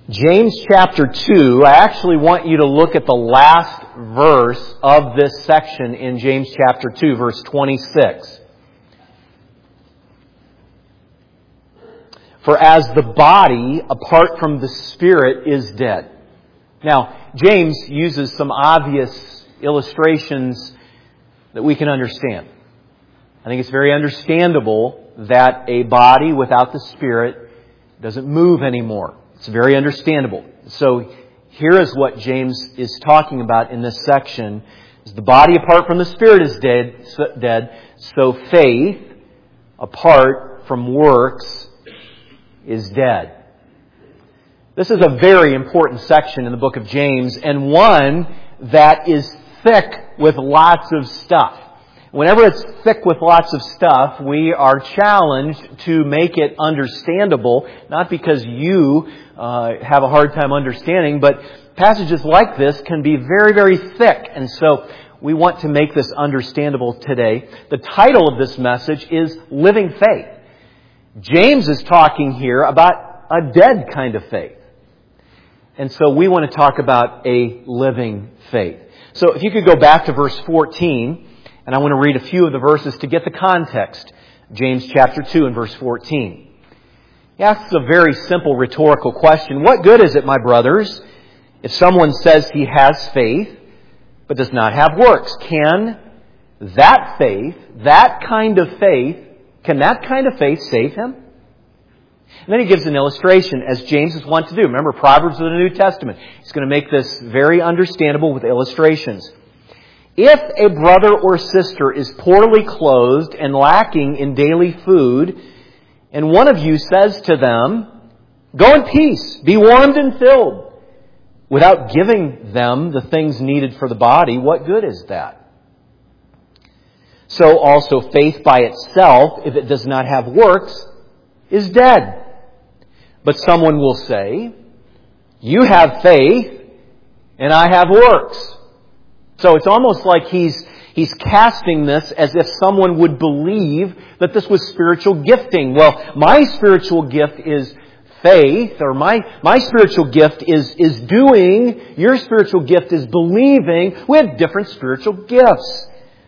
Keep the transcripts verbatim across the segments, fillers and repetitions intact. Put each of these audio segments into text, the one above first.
James chapter two, I actually want you to look at the last verse of this section in James chapter two, verse twenty-six. For as the body, apart from the Spirit, is dead. Now, James uses some obvious illustrations that we can understand. I think it's very understandable that a body without the Spirit doesn't move anymore. It's very understandable. So here is what James is talking about in this section. As the body apart from the Spirit is dead, dead, so faith apart from works is dead. This is a very important section in the book of James, and one that is thick with lots of stuff. Whenever it's thick with lots of stuff, we are challenged to make it understandable, not because you uh, have a hard time understanding, but passages like this can be very, very thick. And so we want to make this understandable today. The title of this message is Living Faith. James is talking here about a dead kind of faith. And so we want to talk about a living faith. So if you could go back to verse fourteen, and I want to read a few of the verses to get the context. James chapter two and verse fourteen. He asks a very simple rhetorical question. What good is it, my brothers, if someone says he has faith, but does not have works? Can that faith, that kind of faith, can that kind of faith save him? And then he gives an illustration, as James is wont to do. Remember, Proverbs of the New Testament. He's going to make this very understandable with illustrations. If a brother or sister is poorly clothed and lacking in daily food, and one of you says to them, "Go in peace, be warmed and filled," without giving them the things needed for the body, what good is that? So also faith by itself, if it does not have works, is dead. But someone will say, "You have faith, and I have works." So it's almost like he's he's casting this as if someone would believe that this was spiritual gifting. Well, my spiritual gift is faith, or my, my spiritual gift is, is doing, your spiritual gift is believing. We have different spiritual gifts.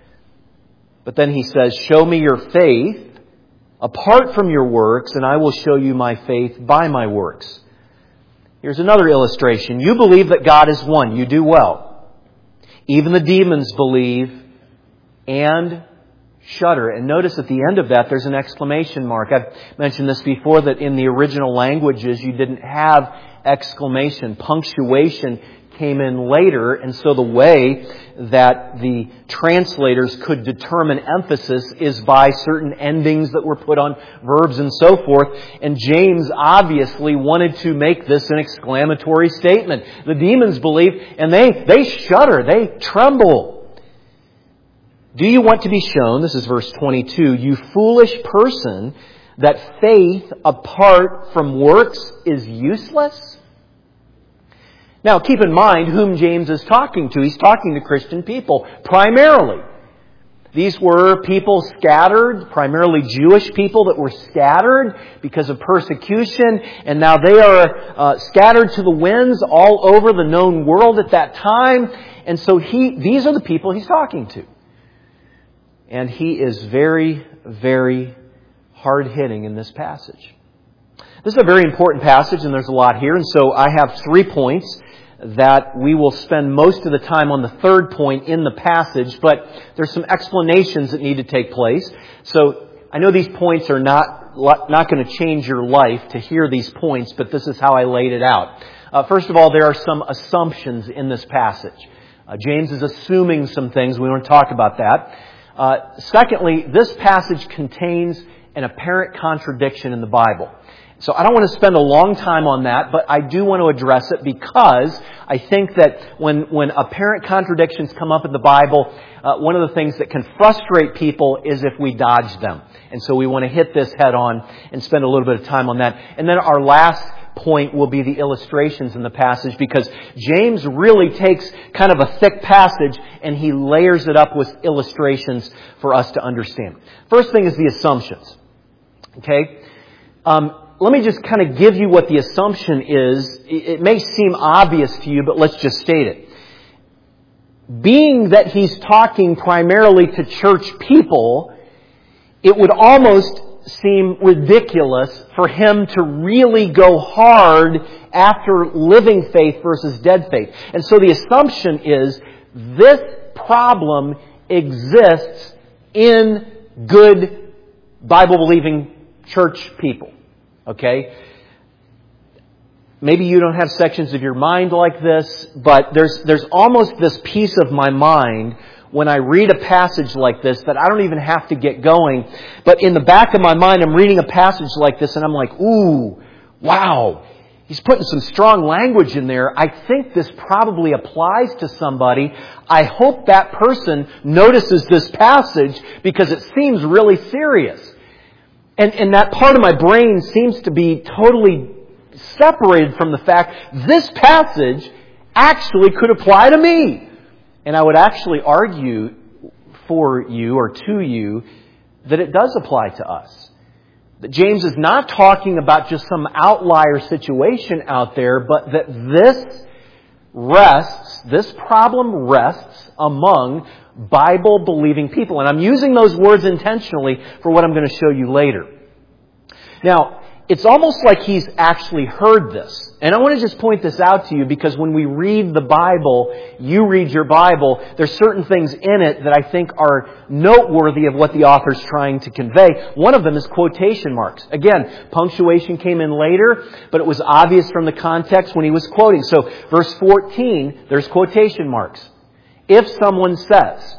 But then he says, "Show me your faith apart from your works, and I will show you my faith by my works." Here's another illustration. You believe that God is one. You do well. Even the demons believe and shudder. And notice at the end of that, there's an exclamation mark. I've mentioned this before, that in the original languages, you didn't have exclamation. Punctuation came in later. And so the way that the translators could determine emphasis is by certain endings that were put on verbs and so forth. And James obviously wanted to make this an exclamatory statement. The demons believe, and they, they shudder, they tremble. Do you want to be shown, this is verse twenty-two, you foolish person, that faith apart from works is useless? Now, keep in mind whom James is talking to. He's talking to Christian people, primarily. These were people scattered, primarily Jewish people that were scattered because of persecution, and now they are uh, scattered to the winds all over the known world at that time. And so he, these are the people he's talking to. And he is very, very hard-hitting in this passage. This is a very important passage, and there's a lot here. And so I have three points that we will spend most of the time on the third point in the passage, but there's some explanations that need to take place. So I know these points are not, not going to change your life to hear these points, but this is how I laid it out. Uh, first of all, there are some assumptions in this passage. Uh, James is assuming some things. We want to talk about that. Uh, secondly, this passage contains an apparent contradiction in the Bible. So I don't want to spend a long time on that, but I do want to address it because I think that when, when apparent contradictions come up in the Bible, uh, one of the things that can frustrate people is if we dodge them. And so we want to hit this head on and spend a little bit of time on that. And then our last point will be the illustrations in the passage, because James really takes kind of a thick passage and he layers it up with illustrations for us to understand. First thing is the assumptions. Okay? Um, let me just kind of give you what the assumption is. It may seem obvious to you, but let's just state it. Being that he's talking primarily to church people, it would almost seem ridiculous for him to really go hard after living faith versus dead faith. And so the assumption is this problem exists in good Bible-believing church people. Okay? Maybe you don't have sections of your mind like this, but there's there's almost this piece of my mind when I read a passage like this that I don't even have to get going. But in the back of my mind, I'm reading a passage like this and I'm like, ooh, wow. He's putting some strong language in there. I think this probably applies to somebody. I hope that person notices this passage because it seems really serious. And, and that part of my brain seems to be totally separated from the fact this passage actually could apply to me. And I would actually argue for you or to you that it does apply to us. That James is not talking about just some outlier situation out there, but that this rests, this problem rests among Bible-believing people. And I'm using those words intentionally for what I'm going to show you later. Now, it's almost like he's actually heard this. And I want to just point this out to you because when we read the Bible, you read your Bible, there's certain things in it that I think are noteworthy of what the author's trying to convey. One of them is quotation marks. Again, punctuation came in later, but it was obvious from the context when he was quoting. So, verse fourteen, there's quotation marks. If someone says,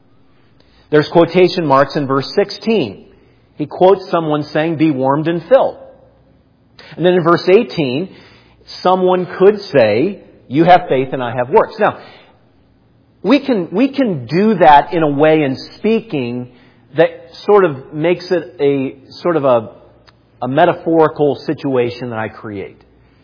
there's quotation marks in verse sixteen. He quotes someone saying, be warmed and filled. And then in verse eighteen, someone could say, you have faith and I have works. Now, we can, we can do that in a way in speaking that sort of makes it a sort of a, a metaphorical situation that I create.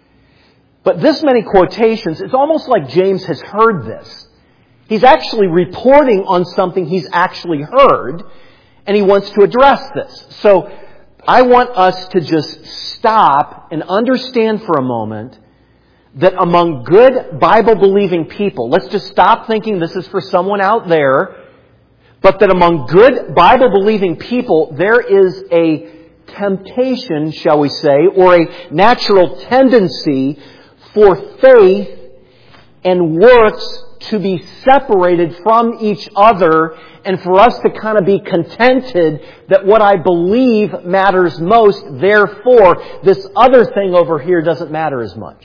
But this many quotations, it's almost like James has heard this. He's actually reporting on something he's actually heard, and he wants to address this. So, I want us to just stop and understand for a moment that among good Bible-believing people, let's just stop thinking this is for someone out there, but that among good Bible-believing people, there is a temptation, shall we say, or a natural tendency for faith and works to be separated from each other and for us to kind of be contented that what I believe matters most, therefore this other thing over here doesn't matter as much.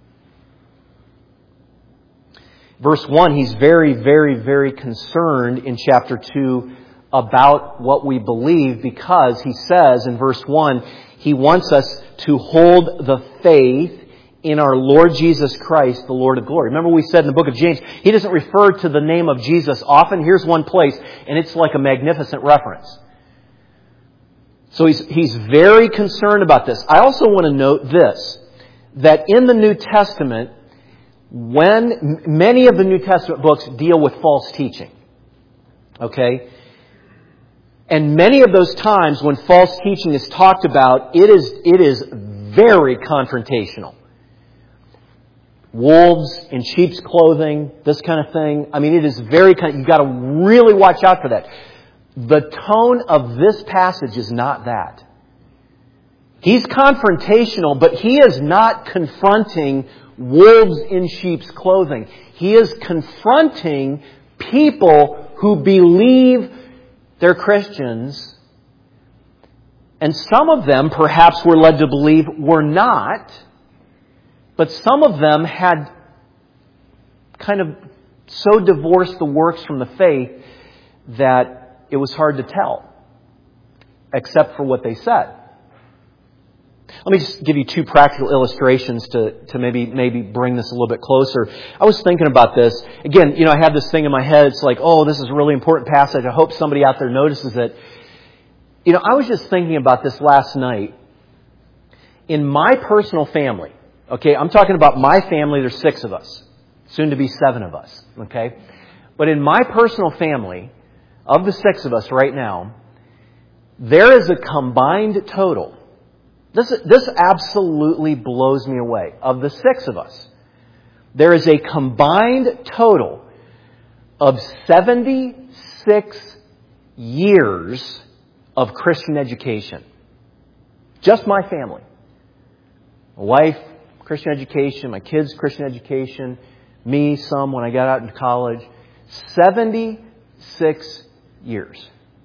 Verse one, he's very, very, very concerned in chapter two about what we believe because he says in verse one, he wants us to hold the faith in our Lord Jesus Christ, the Lord of glory. Remember we said in the book of James, he doesn't refer to the name of Jesus often. Here's one place, and it's like a magnificent reference. So he's, he's very concerned about this. I also want to note this, that in the New Testament, when many of the New Testament books deal with false teaching, okay? And many of those times when false teaching is talked about, it is, it is very confrontational. Wolves in sheep's clothing, this kind of thing. I mean, it is very kind of, you've got to really watch out for that. The tone of this passage is not that. He's confrontational, but he is not confronting wolves in sheep's clothing. He is confronting people who believe they're Christians, and some of them perhaps were led to believe were not. But some of them had kind of so divorced the works from the faith that it was hard to tell, except for what they said. Let me just give you two practical illustrations to, to maybe maybe bring this a little bit closer. I was thinking about this. Again, you know, I have this thing in my head. It's like, oh, this is a really important passage. I hope somebody out there notices it. You know, I was just thinking about this last night. In my personal family, okay, I'm talking about my family, there's six of us. Soon to be seven of us, okay? But in my personal family, of the six of us right now, there is a combined total. This, this absolutely blows me away. Of the six of us, there is a combined total of seventy-six years of Christian education. Just my family. My wife, Christian education. My kids, Christian education. Me, some when I got out into college. seventy-six years.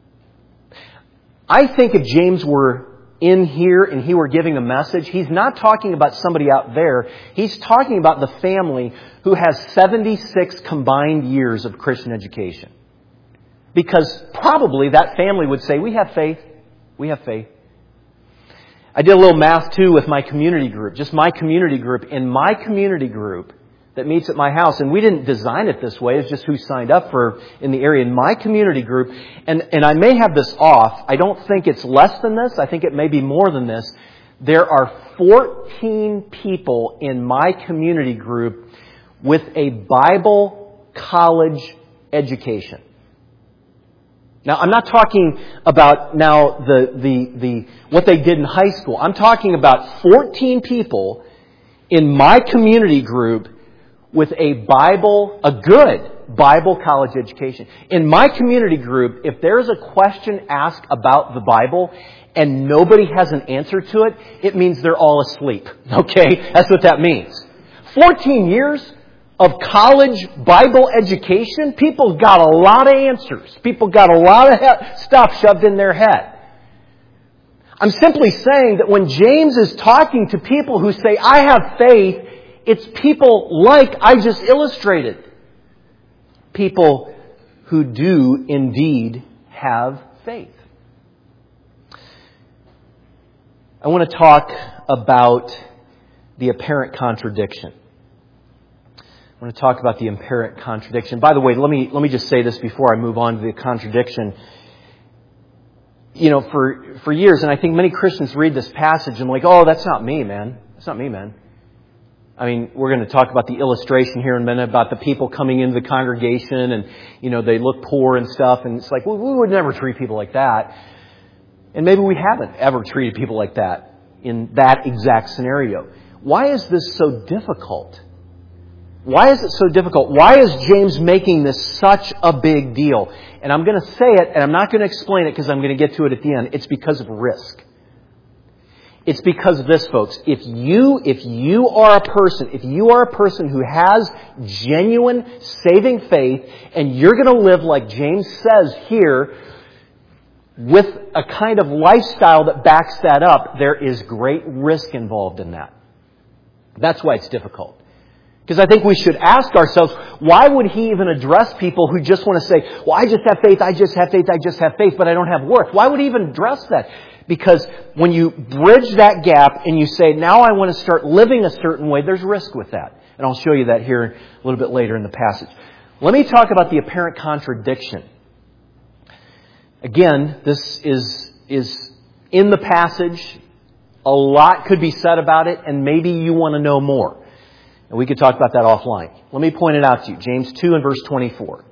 I think if James were in here and he were giving a message, he's not talking about somebody out there. He's talking about the family who has seventy-six combined years of Christian education. Because probably that family would say, we have faith. We have faith. I did a little math too with my community group. Just my community group. In my community group that meets at my house, and we didn't design it this way, it's just who signed up for in the area. In my community group, and, and I may have this off, I don't think it's less than this, I think it may be more than this. There are fourteen people in my community group with a Bible college education. Now, I'm not talking about now the, the, the, what they did in high school. I'm talking about fourteen people in my community group with a Bible, a good Bible college education. In my community group, if there's a question asked about the Bible and nobody has an answer to it, it means they're all asleep. Okay? That's what that means. fourteen years of college Bible education, people got a lot of answers. People got a lot of he- stuff shoved in their head. I'm simply saying that when James is talking to people who say, I have faith, it's people like I just illustrated. People who do indeed have faith. I want to talk about the apparent contradiction. I want to talk about the apparent contradiction. By the way, let me let me just say this before I move on to the contradiction. You know, for for years, and I think many Christians read this passage and like, oh, that's not me, man. That's not me, man. I mean, we're going to talk about the illustration here in a minute about the people coming into the congregation and, you know, they look poor and stuff. And it's like, well, we would never treat people like that. And maybe we haven't ever treated people like that in that exact scenario. Why is this so difficult? Why is it so difficult? Why is James making this such a big deal? And I'm going to say it, and I'm not going to explain it because I'm going to get to it at the end. It's because of risk. It's because of this, folks. If you, if you are a person, if you are a person who has genuine saving faith, and you're going to live like James says here, with a kind of lifestyle that backs that up, there is great risk involved in that. That's why it's difficult. Because I think we should ask ourselves, why would he even address people who just want to say, well, I just have faith, I just have faith, I just have faith, but I don't have works? Why would he even address that? Because when you bridge that gap and you say, now I want to start living a certain way, there's risk with that. And I'll show you that here a little bit later in the passage. Let me talk about the apparent contradiction. Again, this is, is in the passage. A lot could be said about it, and maybe you want to know more. And we could talk about that offline. Let me point it out to you. James two and verse twenty-four.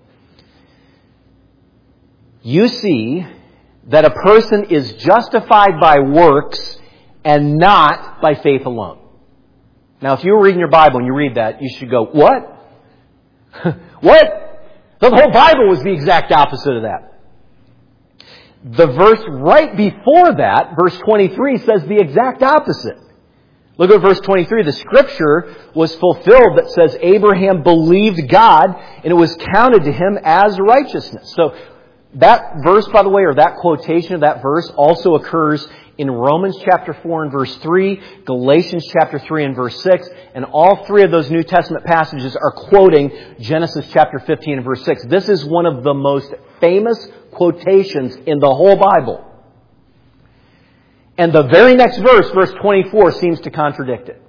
You see that a person is justified by works and not by faith alone. Now, if you were reading your Bible and you read that, you should go, what? What? The whole Bible was the exact opposite of that. The verse right before that, verse twenty-three, says the exact opposite. Look at verse twenty-three. The scripture was fulfilled that says Abraham believed God and it was counted to him as righteousness. So that verse, by the way, or that quotation of that verse also occurs in Romans chapter four and verse three, Galatians chapter three and verse six, and all three of those New Testament passages are quoting Genesis chapter fifteen and verse six. This is one of the most famous quotations in the whole Bible. And the very next verse, verse twenty-four, seems to contradict it.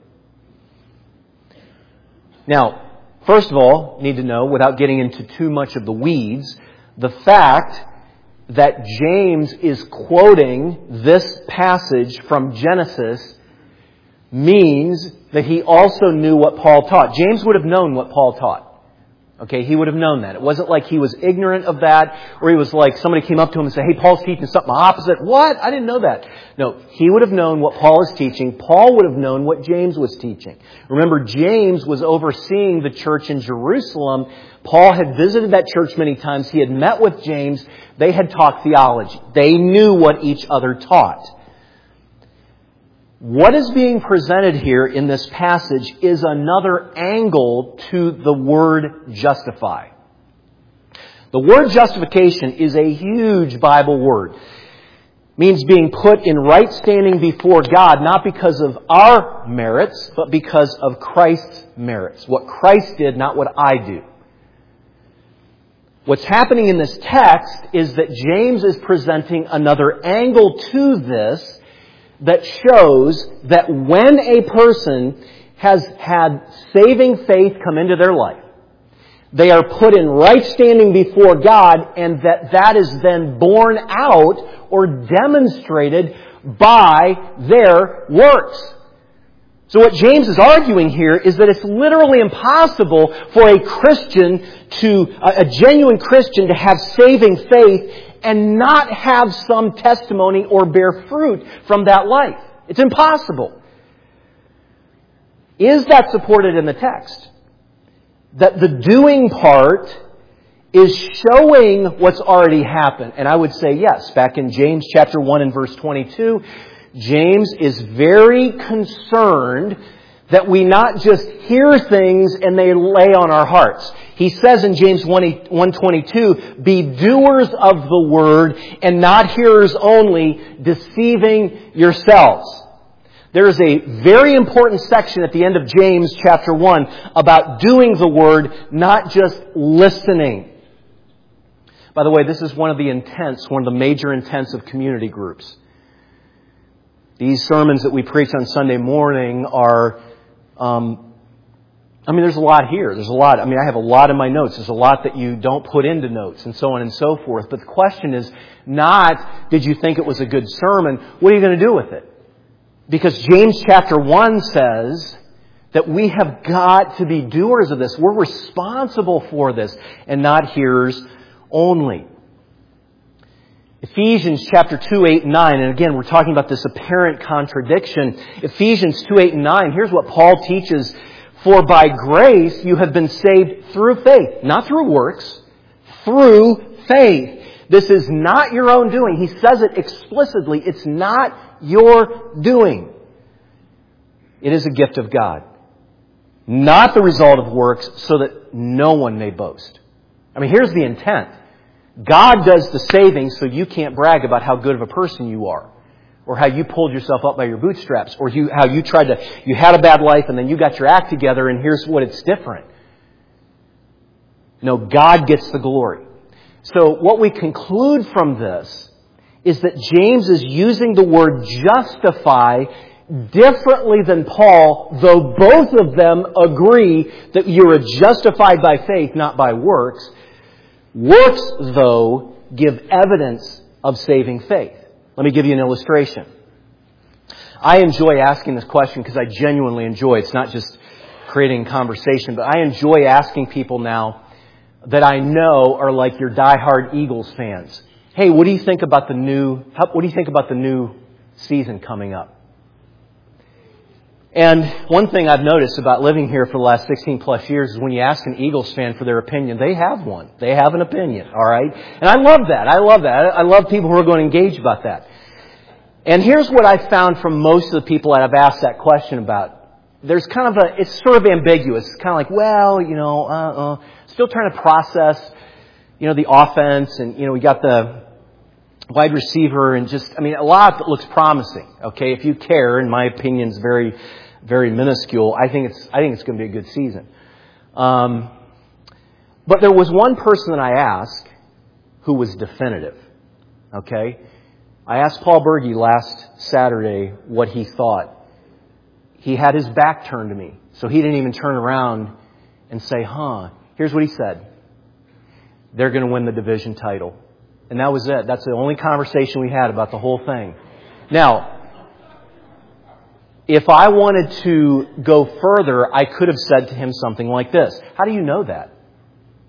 Now, first of all, need to know, without getting into too much of the weeds, the fact that James is quoting this passage from Genesis means that he also knew what Paul taught. James would have known what Paul taught. Okay, he would have known that. It wasn't like he was ignorant of that, or he was like somebody came up to him and said, hey, Paul's teaching something opposite. What? I didn't know that. No, he would have known what Paul is teaching. Paul would have known what James was teaching. Remember, James was overseeing the church in Jerusalem. Paul had visited that church many times. He had met with James. They had talked theology. They knew what each other taught. What is being presented here in this passage is another angle to the word justify. The word justification is a huge Bible word. It means being put in right standing before God, not because of our merits, but because of Christ's merits. What Christ did, not what I do. What's happening in this text is that James is presenting another angle to this that shows that when a person has had saving faith come into their life, they are put in right standing before God, and that that is then borne out or demonstrated by their works. So what James is arguing here is that it's literally impossible for a Christian to, a genuine Christian to have saving faith and not have some testimony or bear fruit from that life. It's impossible. Is that supported in the text? That the doing part is showing what's already happened. And I would say yes. Back in James chapter one and verse twenty-two, James is very concerned that we not just hear things and they lay on our hearts. He says in James one twenty-two, be doers of the word and not hearers only, deceiving yourselves. There is a very important section at the end of James chapter one about doing the word, not just listening. By the way, this is one of the intents, one of the major intents of community groups. These sermons that we preach on Sunday morning are, um, I mean, there's a lot here. There's a lot. I mean, I have a lot in my notes. There's a lot that you don't put into notes and so on and so forth. But the question is not, did you think it was a good sermon? What are you going to do with it? Because James chapter one says that we have got to be doers of this. We're responsible for this and not hearers only. Ephesians chapter two, eight, and nine, and again, we're talking about this apparent contradiction. Ephesians two, eight, and nine, here's what Paul teaches. For by grace you have been saved through faith, not through works, through faith. This is not your own doing. He says it explicitly. It's not your doing. It is a gift of God, not the result of works, so that no one may boast. I mean, here's the intent. God does the saving so you can't brag about how good of a person you are, or how you pulled yourself up by your bootstraps, or you, how you tried to, you had a bad life and then you got your act together and here's what it's different. No, God gets the glory. So what we conclude from this is that James is using the word justify differently than Paul, though both of them agree that you are justified by faith, not by works. Works, though, give evidence of saving faith. Let me give you an illustration. I enjoy asking this question because I genuinely enjoy it. It's not just creating conversation, but I enjoy asking people now that I know are like your diehard Eagles fans. Hey, what do you think about the new, what do you think about the new season coming up? And one thing I've noticed about living here for the last sixteen plus years is when you ask an Eagles fan for their opinion, they have one. They have an opinion, all right? And I love that. I love that. I love people who are going to engage about that. And here's what I've found from most of the people that I've asked that question about. There's kind of a, it's sort of ambiguous. It's kind of like, well, you know, uh, uh, still trying to process, you know, the offense, and, you know, we got the wide receiver, and just, I mean, a lot that looks promising. Okay, if you care, in my opinion, is very, very minuscule. I think it's, I think it's going to be a good season. Um, but there was one person that I asked who was definitive. Okay, I asked Paul Berge last Saturday what he thought. He had his back turned to me, so he didn't even turn around and say, "Huh." Here's what he said: "They're going to win the division title." And that was it. That's the only conversation we had about the whole thing. Now, if I wanted to go further, I could have said to him something like this: "How do you know that?"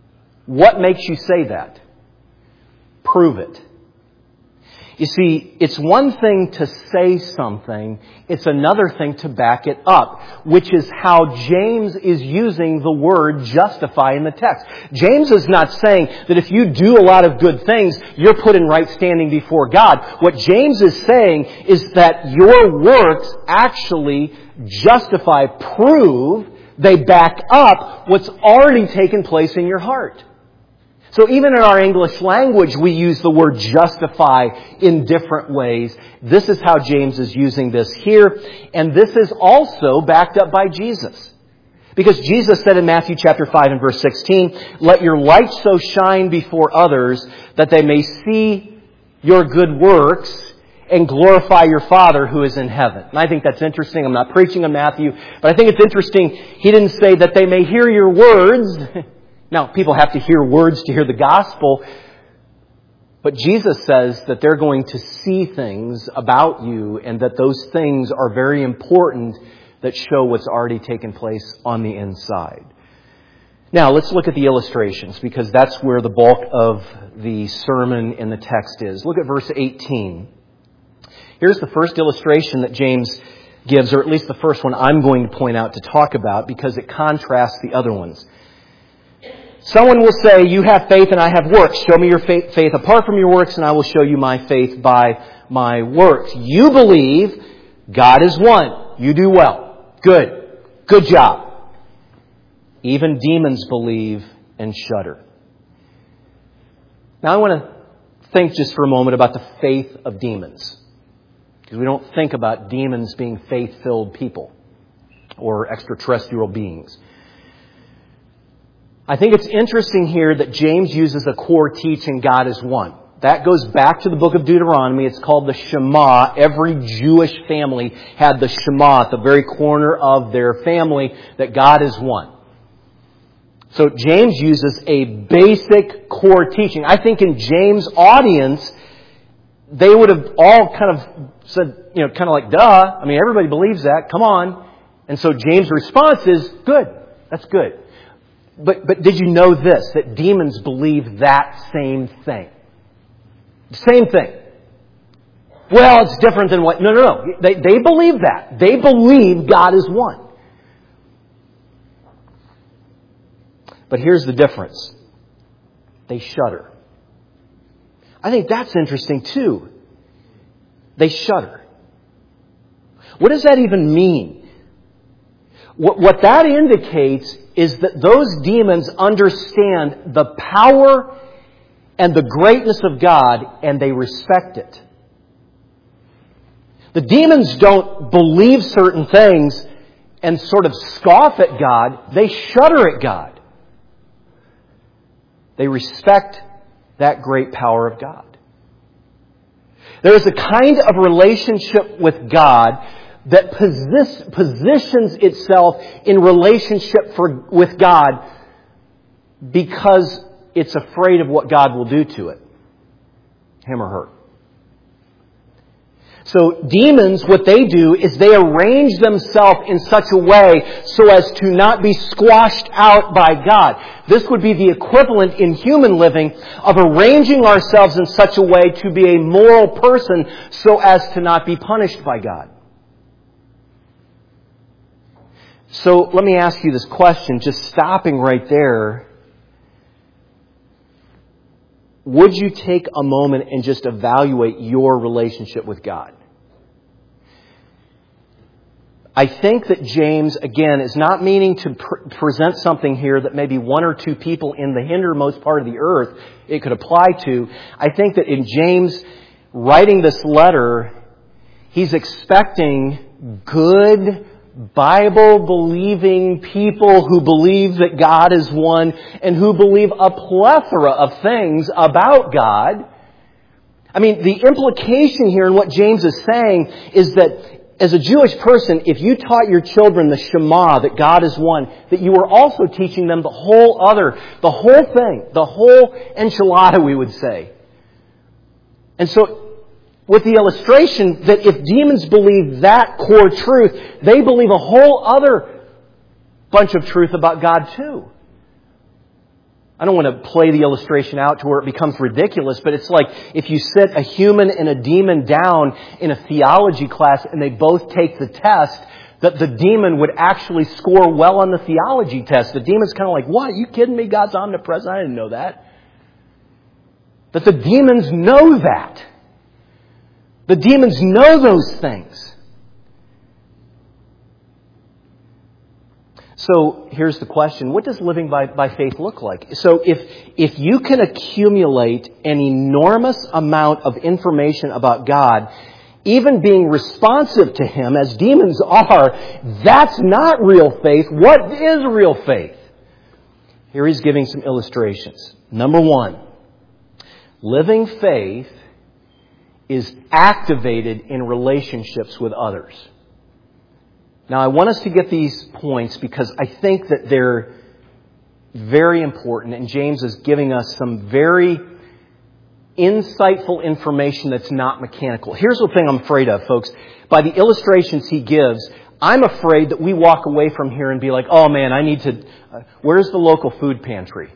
What makes you say that? Prove it. You see, it's one thing to say something, it's another thing to back it up, which is how James is using the word justify in the text. James is not saying that if you do a lot of good things, you're put in right standing before God. What James is saying is that your works actually justify, prove, they back up what's already taken place in your heart. So even in our English language, we use the word justify in different ways. This is how James is using this here. And this is also backed up by Jesus. Because Jesus said in Matthew chapter five and verse sixteen, "Let your light so shine before others that they may see your good works and glorify your Father who is in heaven." And I think that's interesting. I'm not preaching on Matthew, but I think it's interesting. He didn't say that they may hear your words. Now, people have to hear words to hear the gospel. But Jesus says that they're going to see things about you and that those things are very important that show what's already taken place on the inside. Now, let's look at the illustrations because that's where the bulk of the sermon in the text is. Look at verse eighteen. Here's the first illustration that James gives, or at least the first one I'm going to point out to talk about because it contrasts the other ones. Someone will say, "You have faith and I have works. Show me your faith, faith apart from your works and I will show you my faith by my works." You believe God is one. You do well. Good. Good job. Even demons believe and shudder. Now I want to think just for a moment about the faith of demons. Because we don't think about demons being faith-filled people or extraterrestrial beings. I think it's interesting here that James uses a core teaching, God is one. That goes back to the book of Deuteronomy. It's called the Shema. Every Jewish family had the Shema at the very corner of their family, that God is one. So James uses a basic core teaching. I think in James' audience, they would have all kind of said, you know, kind of like, duh. I mean, everybody believes that. Come on. And so James' response is, good. That's good. But but did you know this? That demons believe that same thing. Same thing. Well, it's different than what... No, no, no. They, they believe that. They believe God is one. But here's the difference. They shudder. I think that's interesting too. They shudder. What does that even mean? What, what that indicates is that those demons understand the power and the greatness of God, and they respect it. The demons don't believe certain things and sort of scoff at God. They shudder at God. They respect that great power of God. There is a kind of relationship with God that posi- positions itself in relationship for, with God because it's afraid of what God will do to it, him or her. So demons, what they do is they arrange themselves in such a way so as to not be squashed out by God. This would be the equivalent in human living of arranging ourselves in such a way to be a moral person so as to not be punished by God. So let me ask you this question, just stopping right there. Would you take a moment and just evaluate your relationship with God? I think that James, again, is not meaning to pr- present something here that maybe one or two people in the hindermost part of the earth it could apply to. I think that in James writing this letter, he's expecting good, Bible-believing people who believe that God is one and who believe a plethora of things about God. I mean, the implication here in what James is saying is that as a Jewish person, if you taught your children the Shema, that God is one, that you were also teaching them the whole other, the whole thing, the whole enchilada, we would say. And so, with the illustration that if demons believe that core truth, they believe a whole other bunch of truth about God too. I don't want to play the illustration out to where it becomes ridiculous, but it's like if you sit a human and a demon down in a theology class and they both take the test, that the demon would actually score well on the theology test. The demon's kind of like, what? Are you kidding me? God's omnipresent? I didn't know that. That the demons know that. The demons know those things. So here's the question. What does living by, by faith look like? So if, if you can accumulate an enormous amount of information about God, even being responsive to Him as demons are, that's not real faith. What is real faith? Here he's giving some illustrations. Number one, living faith is activated in relationships with others. Now, I want us to get these points because I think that they're very important, and James is giving us some very insightful information that's not mechanical. Here's the thing I'm afraid of, folks. By the illustrations he gives, I'm afraid that we walk away from here and be like, oh man, I need to, uh, where's the local food pantry?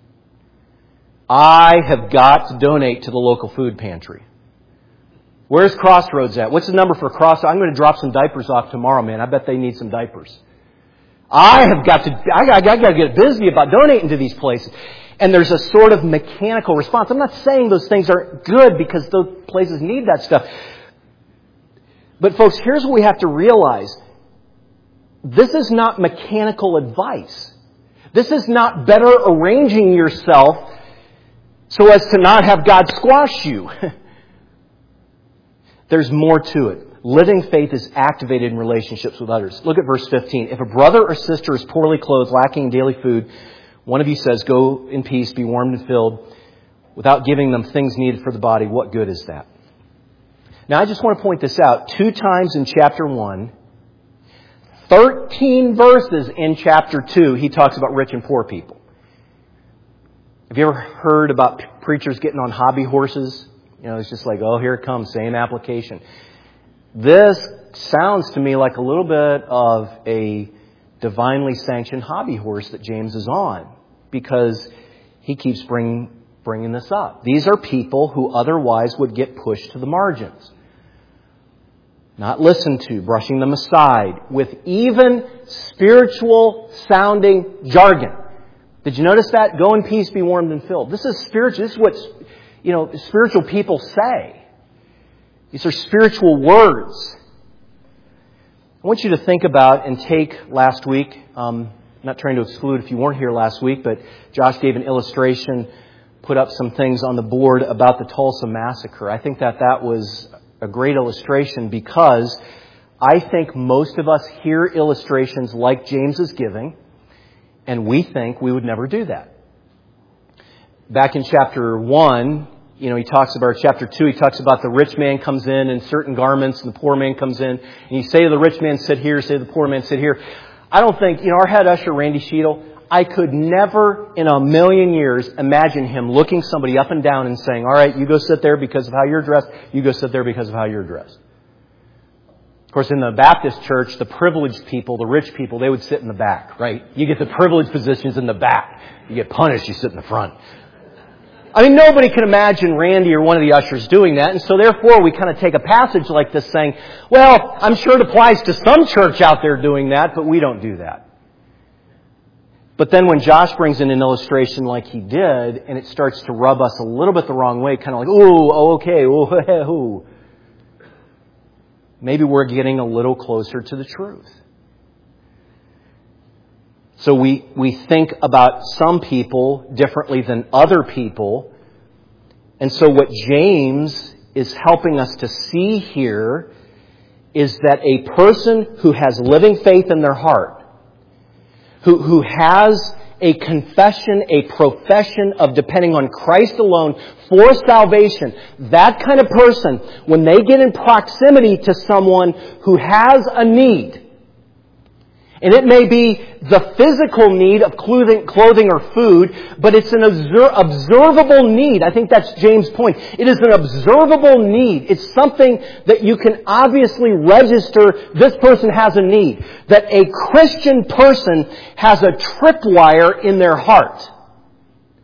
I have got to donate to the local food pantry. Where's Crossroads at? What's the number for Crossroads? I'm going to drop some diapers off tomorrow, man. I bet they need some diapers. I have got to, I got, I got to get busy about donating to these places. And there's a sort of mechanical response. I'm not saying those things aren't good because those places need that stuff. But folks, here's what we have to realize. This is not mechanical advice. This is not better arranging yourself so as to not have God squash you. There's more to it. Living faith is activated in relationships with others. Look at verse fifteen. If a brother or sister is poorly clothed, lacking daily food, one of you says, go in peace, be warmed and filled, without giving them things needed for the body, what good is that? Now, I just want to point this out. Two times in chapter one, thirteen verses in chapter two, he talks about rich and poor people. Have you ever heard about preachers getting on hobby horses? You know, it's just like, oh, here it comes, same application. This sounds to me like a little bit of a divinely sanctioned hobby horse that James is on, because he keeps bringing, bringing this up. These are people who otherwise would get pushed to the margins, not listened to, brushing them aside with even spiritual sounding jargon. Did you notice that? Go in peace, be warmed and filled. This is spiritual. This is what, you know, spiritual people say. These are spiritual words. I want you to think about and take last week. Um, I'm not trying to exclude if you weren't here last week, but Josh gave an illustration, put up some things on the board about the Tulsa Massacre. I think that that was a great illustration because I think most of us hear illustrations like James is giving, and we think we would never do that. Back in chapter one, you know, he talks about, chapter two, he talks about the rich man comes in in certain garments and the poor man comes in. And you say to the rich man, sit here, say to the poor man, sit here. I don't think, you know, our head usher, Randy Sheetal, I could never in a million years imagine him looking somebody up and down and saying, all right, you go sit there because of how you're dressed. You go sit there because of how you're dressed. Of course, in the Baptist church, the privileged people, the rich people, they would sit in the back, right? You get the privileged positions in the back. You get punished, you sit in the front. I mean, nobody can imagine Randy or one of the ushers doing that. And so therefore, we kind of take a passage like this saying, well, I'm sure it applies to some church out there doing that, but we don't do that. But then when Josh brings in an illustration like he did, and it starts to rub us a little bit the wrong way, kind of like, ooh, oh, okay, ooh, ooh. Maybe we're getting a little closer to the truth. So we, we think about some people differently than other people. And so what James is helping us to see here is that a person who has living faith in their heart, who, who has a confession, a profession of depending on Christ alone for salvation, that kind of person, when they get in proximity to someone who has a need, and it may be the physical need of clothing, clothing or food, but it's an obser- observable need. I think that's James' point. It is an observable need. It's something that you can obviously register this person has a need. That a Christian person has a tripwire in their heart.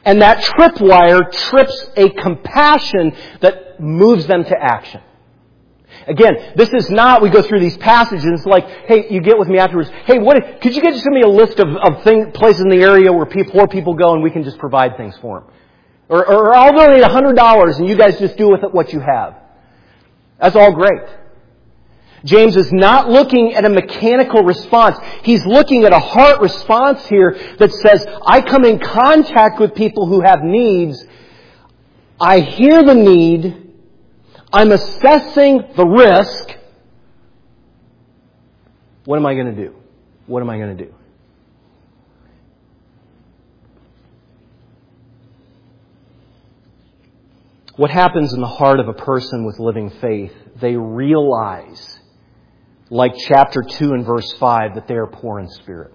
And that tripwire trips a compassion that moves them to action. Again, this is not, we go through these passages like, hey, you get with me afterwards, hey, what, could you get send me a list of, of thing, places in the area where people, poor people go and we can just provide things for them? Or, or I'll donate one hundred dollars and you guys just do with it what you have. That's all great. James is not looking at a mechanical response. He's looking at a heart response here that says, I come in contact with people who have needs. I hear the need. I'm assessing the risk. What am I going to do? What am I going to do? What happens in the heart of a person with living faith? They realize, like chapter two and verse five, that they are poor in spirit.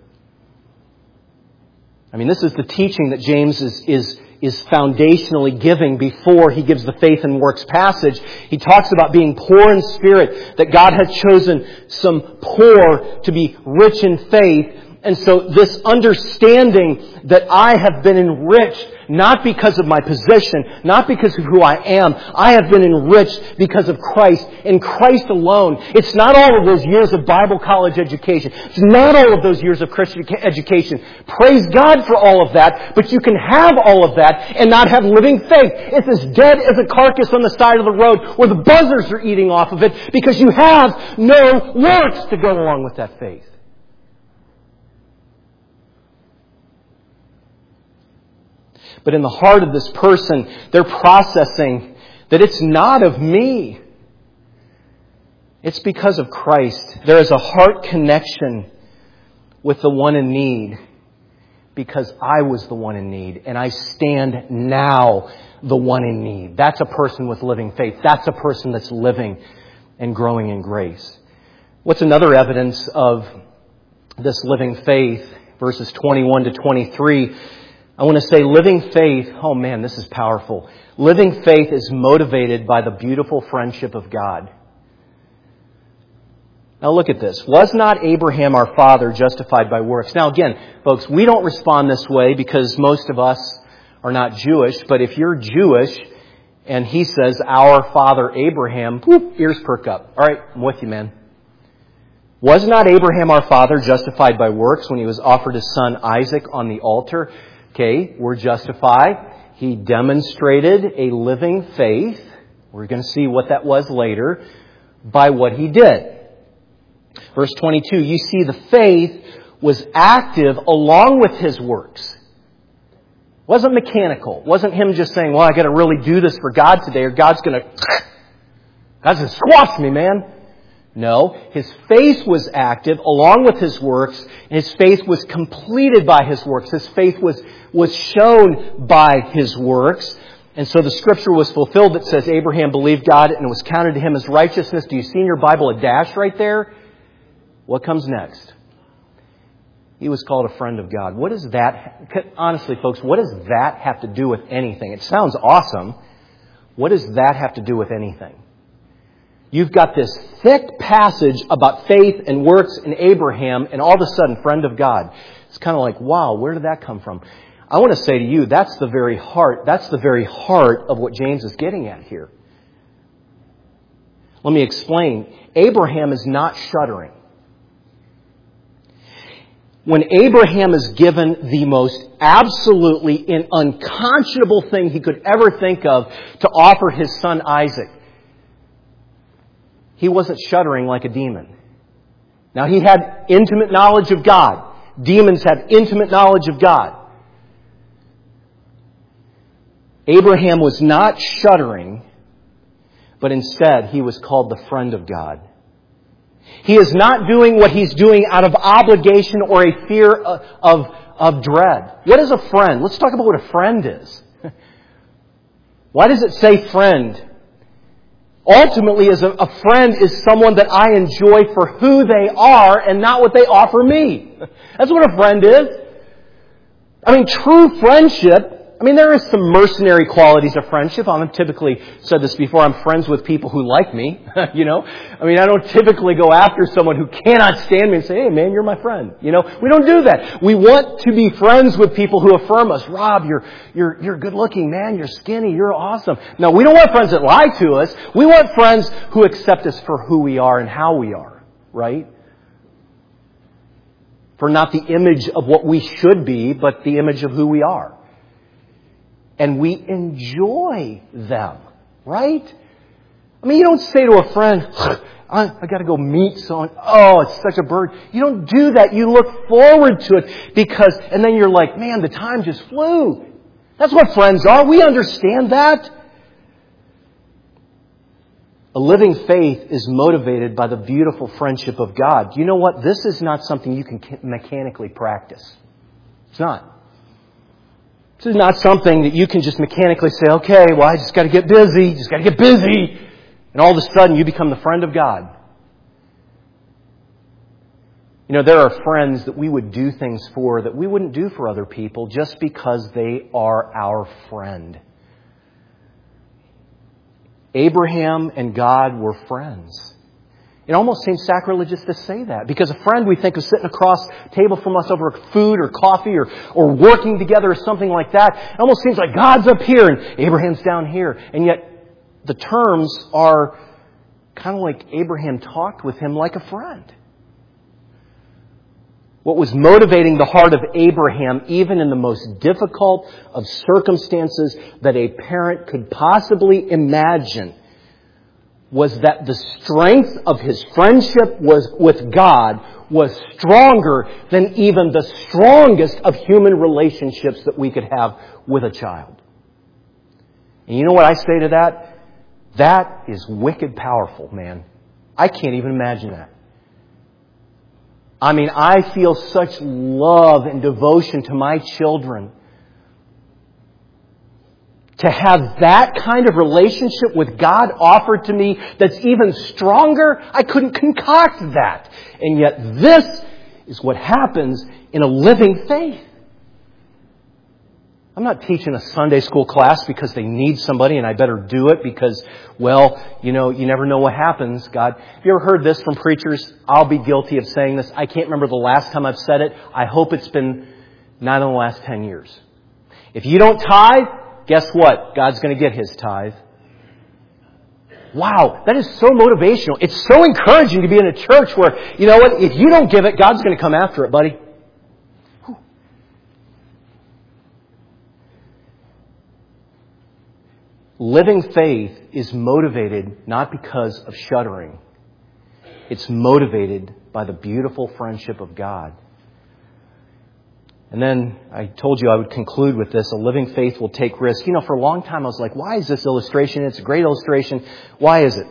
I mean, this is the teaching that James is, is, is foundationally giving before he gives the faith and works passage. He talks about being poor in spirit, that God has chosen some poor to be rich in faith. And so this understanding that I have been enriched, not because of my position, not because of who I am. I have been enriched because of Christ, in Christ alone. It's not all of those years of Bible college education. It's not all of those years of Christian education. Praise God for all of that, but you can have all of that and not have living faith. It's as dead as a carcass on the side of the road where the buzzards are eating off of it because you have no works to go along with that faith. But in the heart of this person, they're processing that it's not of me. It's because of Christ. There is a heart connection with the one in need because I was the one in need and I stand now the one in need. That's a person with living faith. That's a person that's living and growing in grace. What's another evidence of this living faith? Verses twenty-one to twenty-three. I want to say living faith, oh man, this is powerful. Living faith is motivated by the beautiful friendship of God. Now look at this. Was not Abraham our father justified by works? Now again, folks, we don't respond this way because most of us are not Jewish. But if you're Jewish and he says, our father Abraham, whoop, ears perk up. All right, I'm with you, man. Was not Abraham our father justified by works when he was offered his son Isaac on the altar? Okay, we're justified. He demonstrated a living faith. We're going to see what that was later by what he did. Verse twenty-two, you see the faith was active along with his works. It wasn't mechanical. It wasn't him just saying, well, I got to really do this for God today or God's going to, God's going to squash me, man. No, his faith was active along with his works, and his faith was completed by his works. His faith was, was shown by his works. And so the scripture was fulfilled that says Abraham believed God and it was counted to him as righteousness. Do you see in your Bible a dash right there? What comes next? He was called a friend of God. What does that, honestly folks, what does that have to do with anything? It sounds awesome. What does that have to do with anything? You've got this thick passage about faith and works in Abraham and all of a sudden, friend of God. It's kind of like, wow, where did that come from? I want to say to you, that's the very heart, that's the very heart of what James is getting at here. Let me explain. Abraham is not shuddering. When Abraham is given the most absolutely and unconscionable thing he could ever think of to offer his son Isaac, he wasn't shuddering like a demon. Now, he had intimate knowledge of God. Demons have intimate knowledge of God. Abraham was not shuddering, but instead he was called the friend of God. He is not doing what he's doing out of obligation or a fear of, of, of dread. What is a friend? Let's talk about what a friend is. Why does it say friend? Ultimately, as a, a friend is someone that I enjoy for who they are and not what they offer me. That's what a friend is. I mean, true friendship I mean, there is some mercenary qualities of friendship. I've typically said this before. I'm friends with people who like me, you know. I mean, I don't typically go after someone who cannot stand me and say, hey, man, you're my friend. You know, we don't do that. We want to be friends with people who affirm us. Rob, you're, you're, you're good looking, man. You're skinny. You're awesome. No, we don't want friends that lie to us. We want friends who accept us for who we are and how we are, right? For not the image of what we should be, but the image of who we are. And we enjoy them, right? I mean, you don't say to a friend, I, I got to go meet someone. Oh, it's such a burden. You don't do that. You look forward to it because, and then you're like, man, the time just flew. That's what friends are. We understand that. A living faith is motivated by the beautiful friendship of God. You know what? This is not something you can mechanically practice. It's not. This is not something that you can just mechanically say, okay, well, I just got to get busy. Just got to get busy. And all of a sudden, you become the friend of God. You know, there are friends that we would do things for that we wouldn't do for other people just because they are our friend. Abraham and God were friends. It almost seems sacrilegious to say that because a friend we think of sitting across the table from us over food or coffee or, or working together or something like that. It almost seems like God's up here and Abraham's down here. And yet the terms are kind of like Abraham talked with him like a friend. What was motivating the heart of Abraham, even in the most difficult of circumstances that a parent could possibly imagine, was that the strength of his friendship was with God was stronger than even the strongest of human relationships that we could have with a child. And you know what I say to that? That is wicked powerful, man. I can't even imagine that. I mean, I feel such love and devotion to my children. To have that kind of relationship with God offered to me that's even stronger, I couldn't concoct that. And yet this is what happens in a living faith. I'm not teaching a Sunday school class because they need somebody and I better do it because, well, you know, you never know what happens. God, have you ever heard this from preachers? I'll be guilty of saying this. I can't remember the last time I've said it. I hope it's been not in the last ten years. If you don't tithe, guess what? God's going to get His tithe. Wow, that is so motivational. It's so encouraging to be in a church where, you know what, if you don't give it, God's going to come after it, buddy. Whew. Living faith is motivated not because of shuddering. It's motivated by the beautiful friendship of God. And then I told you I would conclude with this. A living faith will take risks. You know, for a long time I was like, why is this illustration? It's a great illustration. Why is it?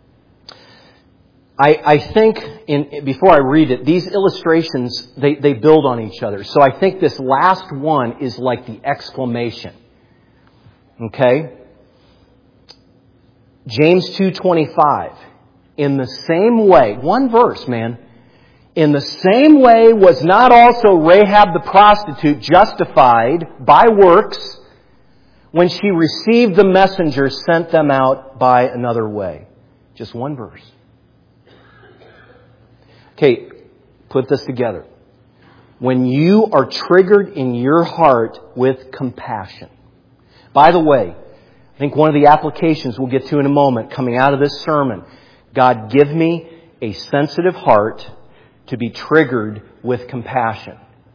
I, I think, in, before I read it, these illustrations, they, they build on each other. So I think this last one is like the exclamation. Okay? James two twenty-five. In the same way, one verse, man. In the same way was not also Rahab the prostitute justified by works when she received the messengers sent them out by another way. Just one verse. Okay, put this together. When you are triggered in your heart with compassion. By the way, I think one of the applications we'll get to in a moment coming out of this sermon, God, give me a sensitive heart to be triggered with compassion.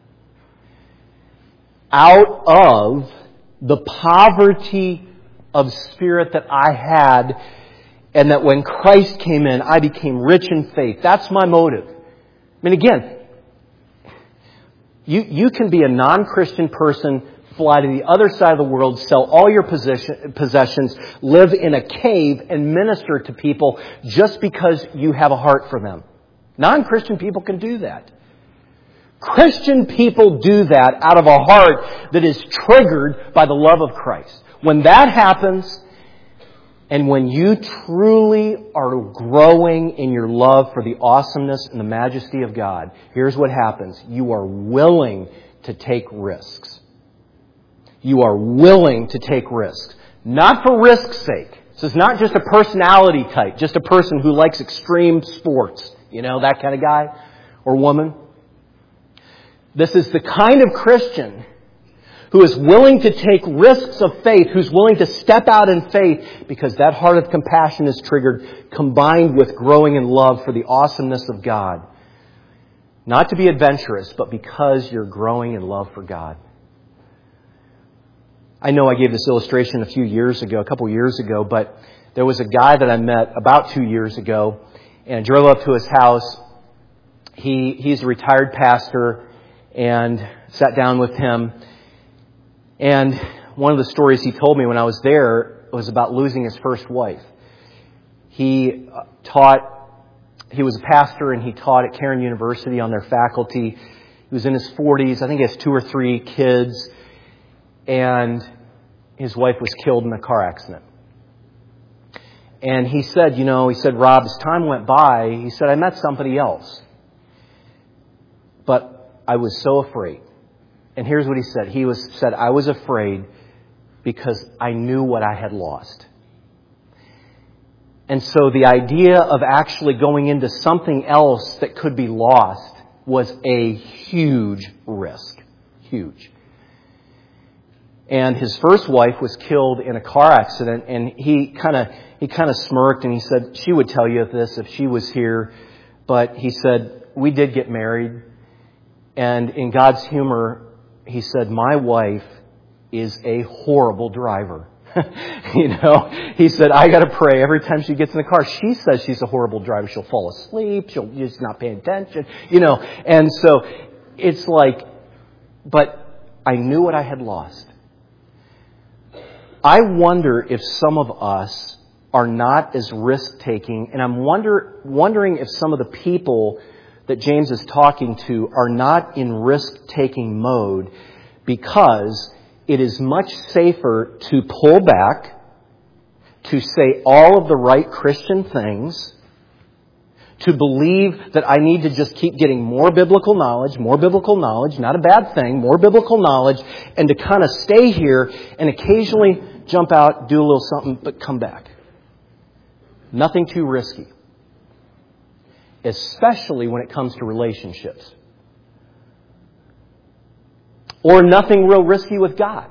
Out of the poverty of spirit that I had, and that when Christ came in, I became rich in faith. That's my motive. I mean, again, you, you can be a non-Christian person, fly to the other side of the world, sell all your possession, possessions, live in a cave, and minister to people just because you have a heart for them. Non-Christian people can do that. Christian people do that out of a heart that is triggered by the love of Christ. When that happens, and when you truly are growing in your love for the awesomeness and the majesty of God, here's what happens. You are willing to take risks. you are willing to take risks. Not for risk's sake. This is not just a personality type, just a person who likes extreme sports. You know, that kind of guy or woman. This is the kind of Christian who is willing to take risks of faith, who's willing to step out in faith because that heart of compassion is triggered, combined with growing in love for the awesomeness of God. Not to be adventurous, but because you're growing in love for God. I know I gave this illustration a few years ago, a couple years ago, but there was a guy that I met about two years ago, and I drove up to his house. He he's a retired pastor, and sat down with him. And one of the stories he told me when I was there was about losing his first wife. He taught, he was a pastor, and he taught at Cairn University on their faculty. He was in his forties. I think he has two or three kids. And his wife was killed in a car accident. And he said, you know, he said, Rob, as time went by, he said, I met somebody else. But I was so afraid. And here's what he said. He was said, I was afraid because I knew what I had lost. And so the idea of actually going into something else that could be lost was a huge risk. Huge. And his first wife was killed in a car accident, and he kind of he kind of smirked, and he said she would tell you this if she was here. But he said, we did get married, and in God's humor, he said, my wife is a horrible driver. You know, he said, I got to pray every time she gets in the car. She says she's a horrible driver. She'll fall asleep. She'll just not pay attention, you know. And so it's like, but I knew what I had lost. I wonder if some of us are not as risk-taking, and I'm wonder, wondering if some of the people that James is talking to are not in risk-taking mode because it is much safer to pull back, to say all of the right Christian things, to believe that I need to just keep getting more biblical knowledge, more biblical knowledge, not a bad thing, more biblical knowledge, and to kind of stay here and occasionally jump out, do a little something, but come back. Nothing too risky. Especially when it comes to relationships. Or nothing real risky with God.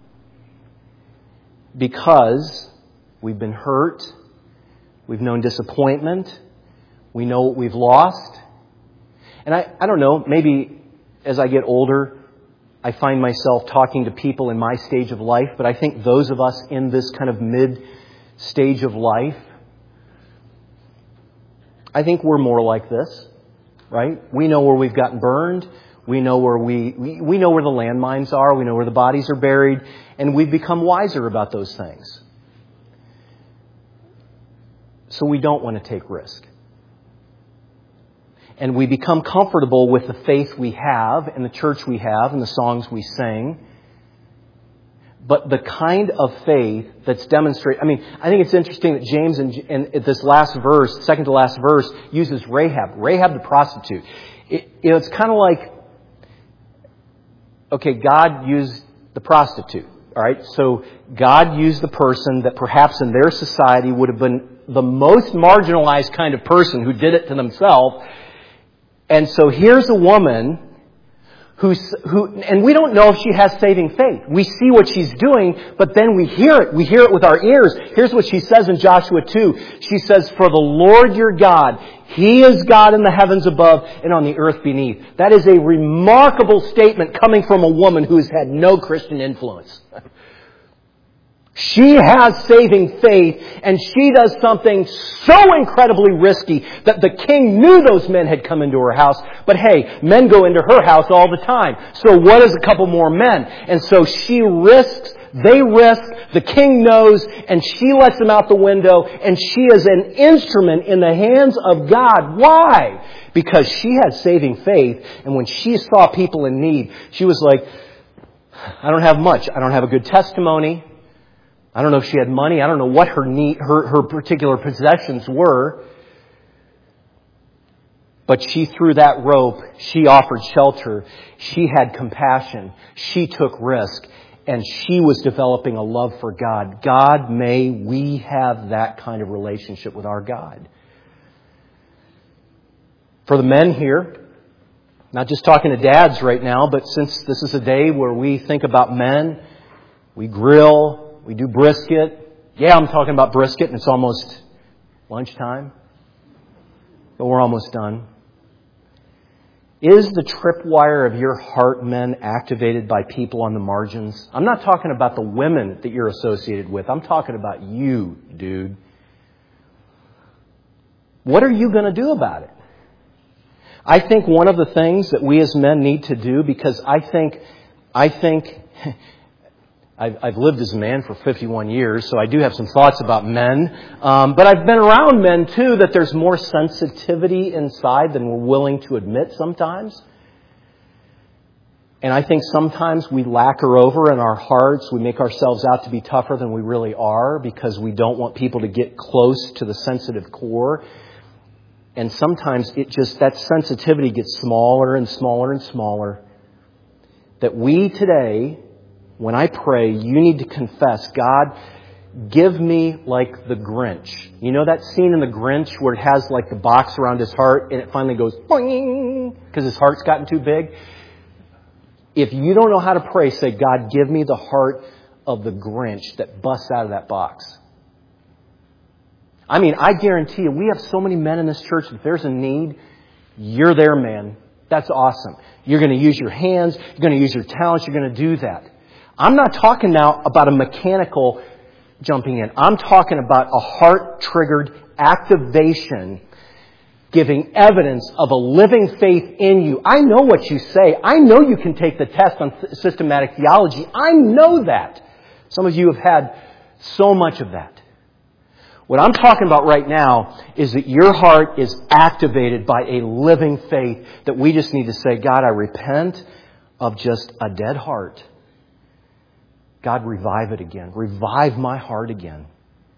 Because we've been hurt, we've known disappointment, we know what we've lost. And I, I don't know, maybe as I get older, I find myself talking to people in my stage of life, but I think those of us in this kind of mid stage of life, I think we're more like this, right? We know where we've gotten burned. We know where we, we, we know where the landmines are. We know where the bodies are buried. And we've become wiser about those things. So we don't want to take risk. And we become comfortable with the faith we have and the church we have and the songs we sing. But the kind of faith that's demonstrated, I mean, I think it's interesting that James in, in this last verse, second to last verse, uses Rahab. Rahab the prostitute. It, you know, it's kind of like, okay, God used the prostitute. All right, so God used the person that perhaps in their society would have been the most marginalized kind of person who did it to themselves. And so here's a woman who's, who, and we don't know if she has saving faith. We see what she's doing, but then we hear it. We hear it with our ears. Here's what she says in Joshua two. She says, for the Lord your God, He is God in the heavens above and on the earth beneath. That is a remarkable statement coming from a woman who has had no Christian influence. She has saving faith, and she does something so incredibly risky that the king knew those men had come into her house. But hey, men go into her house all the time. So what is a couple more men? And so she risks, they risk, the king knows, and she lets them out the window, and she is an instrument in the hands of God. Why? Because she had saving faith, and when she saw people in need, she was like, I don't have much. I don't have a good testimony. I don't know if she had money. I don't know what her need, her, her particular possessions were. But she threw that rope. She offered shelter. She had compassion. She took risk. and she was developing a love for God. God, may we have that kind of relationship with our God. For the men here, not just talking to dads right now, but since this is a day where we think about men, we grill, we do brisket. Yeah, I'm talking about brisket, and it's almost lunchtime, but we're almost done. Is the tripwire of your heart, men, activated by people on the margins? I'm not talking about the women that you're associated with. I'm talking about you, dude. What are you going to do about it? I think one of the things that we as men need to do, because I think, I think, I've, I've lived as a man for fifty-one years, so I do have some thoughts about men. Um, but I've been around men, too, that there's more sensitivity inside than we're willing to admit sometimes. And I think sometimes we lacquer over in our hearts. We make ourselves out to be tougher than we really are because we don't want people to get close to the sensitive core. And sometimes it just, that sensitivity gets smaller and smaller and smaller. That we today, when I pray, you need to confess, God, give me like the Grinch. You know that scene in the Grinch where it has like the box around his heart and it finally goes boing because his heart's gotten too big? If you don't know how to pray, say, God, give me the heart of the Grinch that busts out of that box. I mean, I guarantee you, we have so many men in this church, if there's a need, you're there, man. That's awesome. You're going to use your hands. You're going to use your talents. You're going to do that. I'm not talking now about a mechanical jumping in. I'm talking about a heart-triggered activation giving evidence of a living faith in you. I know what you say. I know you can take the test on systematic theology. I know that. Some of you have had so much of that. What I'm talking about right now is that your heart is activated by a living faith that we just need to say, God, I repent of just a dead heart. God, revive it again. Revive my heart again.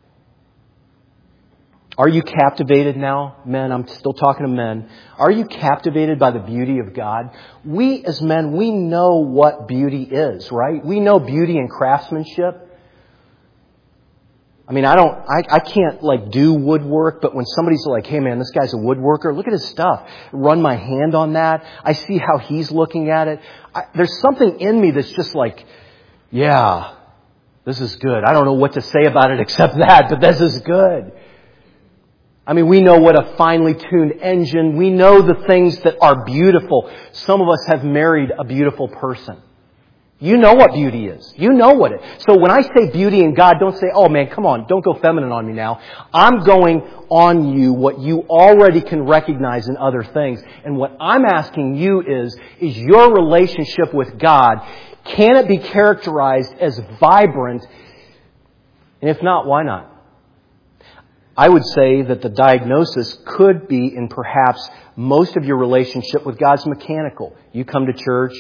Are you captivated now, men? I'm still talking to men. Are you captivated by the beauty of God? We as men, we know what beauty is, right? We know beauty and craftsmanship. I mean, I don't, I, I can't like do woodwork, but when somebody's like, hey man, this guy's a woodworker, look at his stuff. Run my hand on that. I see how he's looking at it. I, there's something in me that's just like, yeah, this is good. I don't know what to say about it except that, but this is good. I mean, we know what a finely tuned engine. We know the things that are beautiful. Some of us have married a beautiful person. You know what beauty is. You know what it is. So when I say beauty in God, don't say, oh man, come on, don't go feminine on me now. I'm going on you what you already can recognize in other things. And what I'm asking you is, is your relationship with God, can it be characterized as vibrant? And if not, why not? I would say that the diagnosis could be in perhaps most of your relationship with God's mechanical. You come to church,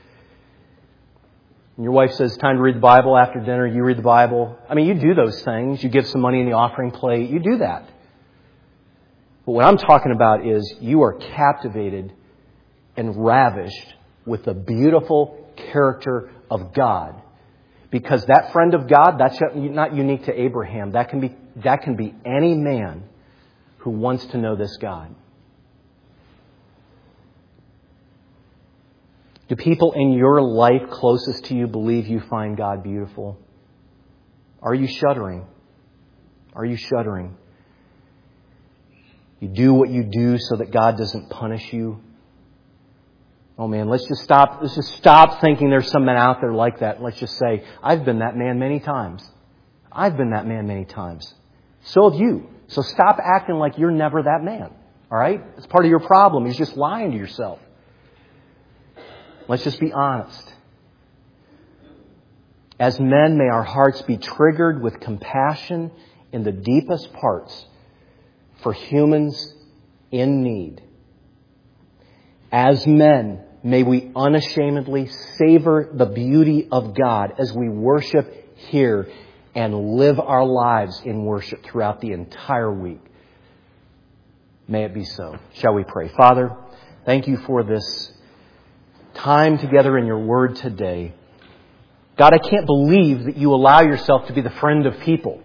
and your wife says, time to read the Bible after dinner. You read the Bible. I mean, you do those things. You give some money in the offering plate. You do that. But what I'm talking about is you are captivated and ravished with the beautiful character of God. Because that friend of God, that's not unique to Abraham. That can be, that can be any man who wants to know this God. Do people in your life closest to you believe you find God beautiful? Are you shuddering? Are you shuddering? You do what you do so that God doesn't punish you? Oh man, let's just stop, let's just stop thinking there's some men out there like that. Let's just say, I've been that man many times. I've been that man many times. So have you. So stop acting like you're never that man. All right? It's part of your problem. You're just lying to yourself. Let's just be honest. As men, may our hearts be triggered with compassion in the deepest parts for humans in need. As men, may we unashamedly savor the beauty of God as we worship here and live our lives in worship throughout the entire week. May it be so. Shall we pray? Father, thank you for this time together in your word today. God, I can't believe that you allow yourself to be the friend of people,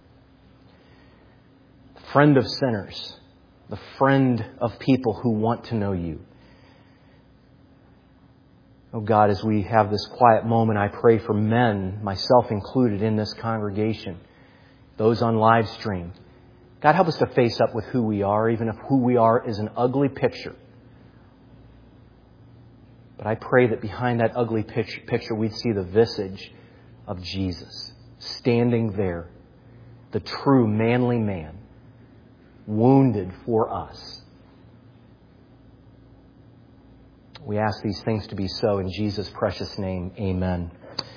the friend of sinners, the friend of people who want to know you. Oh God, as we have this quiet moment, I pray for men, myself included, in this congregation, those on live stream. God, help us to face up with who we are, even if who we are is an ugly picture. But I pray that behind that ugly picture, we'd see the visage of Jesus standing there, the true manly man, wounded for us. We ask these things to be so in Jesus' precious name. Amen.